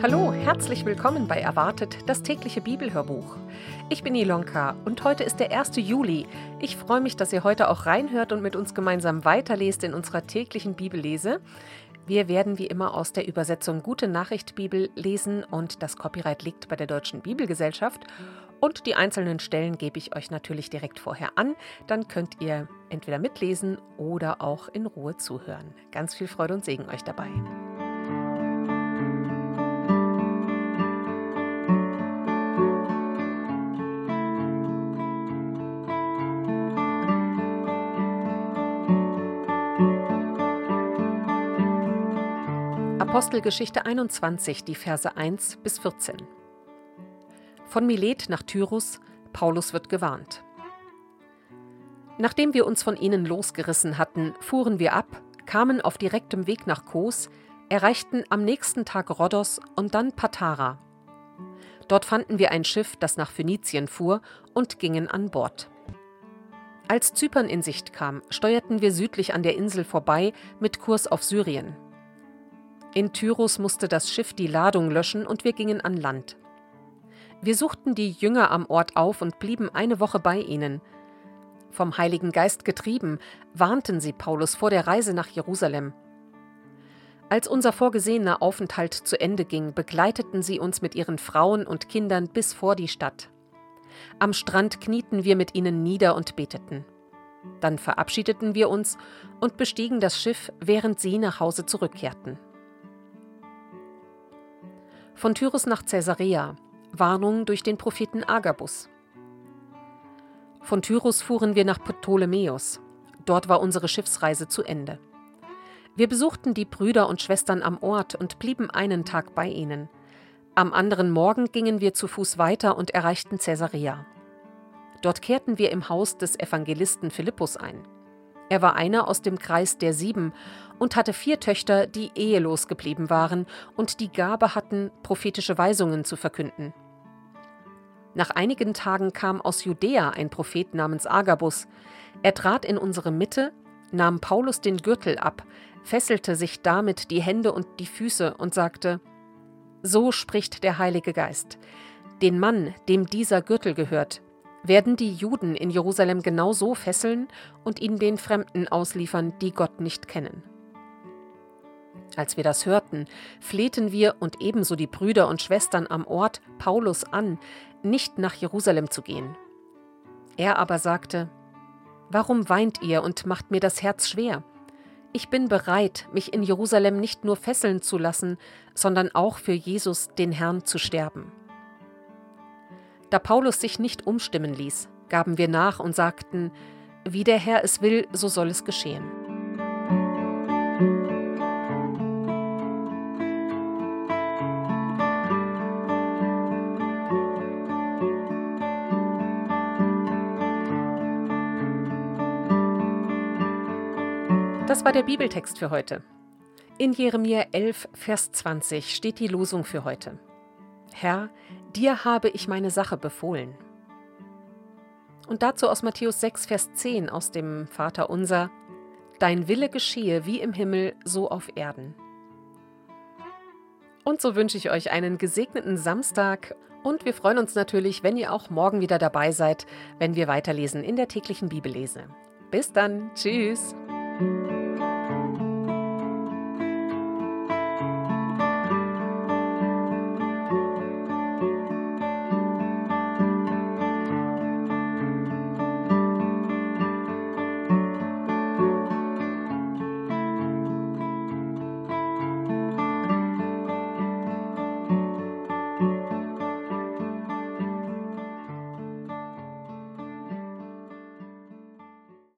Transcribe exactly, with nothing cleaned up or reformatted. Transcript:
Hallo, herzlich willkommen bei Erwartet, das tägliche Bibelhörbuch. Ich bin Ilonka und heute ist der erste Juli. Ich freue mich, dass ihr heute auch reinhört und mit uns gemeinsam weiterlest in unserer täglichen Bibellese. Wir werden wie immer aus der Übersetzung Gute Nachricht Bibel lesen und das Copyright liegt bei der Deutschen Bibelgesellschaft. Und die einzelnen Stellen gebe ich euch natürlich direkt vorher an. Dann könnt ihr entweder mitlesen oder auch in Ruhe zuhören. Ganz viel Freude und Segen euch dabei. Apostelgeschichte einundzwanzig, die Verse eins bis vierzehn. Von Milet nach Tyrus, Paulus wird gewarnt. Nachdem wir uns von ihnen losgerissen hatten, fuhren wir ab, kamen auf direktem Weg nach Kos, erreichten am nächsten Tag Rhodos und dann Patara. Dort fanden wir ein Schiff, das nach Phönizien fuhr, und gingen an Bord. Als Zypern in Sicht kam, steuerten wir südlich an der Insel vorbei mit Kurs auf Syrien. In Tyrus musste das Schiff die Ladung löschen und wir gingen an Land. Wir suchten die Jünger am Ort auf und blieben eine Woche bei ihnen. Vom Heiligen Geist getrieben, warnten sie Paulus vor der Reise nach Jerusalem. Als unser vorgesehener Aufenthalt zu Ende ging, begleiteten sie uns mit ihren Frauen und Kindern bis vor die Stadt. Am Strand knieten wir mit ihnen nieder und beteten. Dann verabschiedeten wir uns und bestiegen das Schiff, während sie nach Hause zurückkehrten. Von Tyrus nach Caesarea, Warnung durch den Propheten Agabus. Von Tyrus fuhren wir nach Ptolemäus. Dort war unsere Schiffsreise zu Ende. Wir besuchten die Brüder und Schwestern am Ort und blieben einen Tag bei ihnen. Am anderen Morgen gingen wir zu Fuß weiter und erreichten Caesarea. Dort kehrten wir im Haus des Evangelisten Philippus ein. Er war einer aus dem Kreis der Sieben und hatte vier Töchter, die ehelos geblieben waren und die Gabe hatten, prophetische Weisungen zu verkünden. Nach einigen Tagen kam aus Judäa ein Prophet namens Agabus. Er trat in unsere Mitte, nahm Paulus den Gürtel ab, fesselte sich damit die Hände und die Füße und sagte: So spricht der Heilige Geist. Den Mann, dem dieser Gürtel gehört, werden die Juden in Jerusalem genau so fesseln und ihn den Fremden ausliefern, die Gott nicht kennen. Als wir das hörten, flehten wir und ebenso die Brüder und Schwestern am Ort Paulus an, nicht nach Jerusalem zu gehen. Er aber sagte: Warum weint ihr und macht mir das Herz schwer? Ich bin bereit, mich in Jerusalem nicht nur fesseln zu lassen, sondern auch für Jesus, den Herrn, zu sterben. Da Paulus sich nicht umstimmen ließ, gaben wir nach und sagten: Wie der Herr es will, so soll es geschehen. Das war der Bibeltext für heute. In Jeremia elf, Vers zwanzig steht die Losung für heute. Herr, dir habe ich meine Sache befohlen. Und dazu aus Matthäus sechs, Vers zehn aus dem Vaterunser: Dein Wille geschehe wie im Himmel, so auf Erden. Und so wünsche ich euch einen gesegneten Samstag und wir freuen uns natürlich, wenn ihr auch morgen wieder dabei seid, wenn wir weiterlesen in der täglichen Bibellese. Bis dann, tschüss!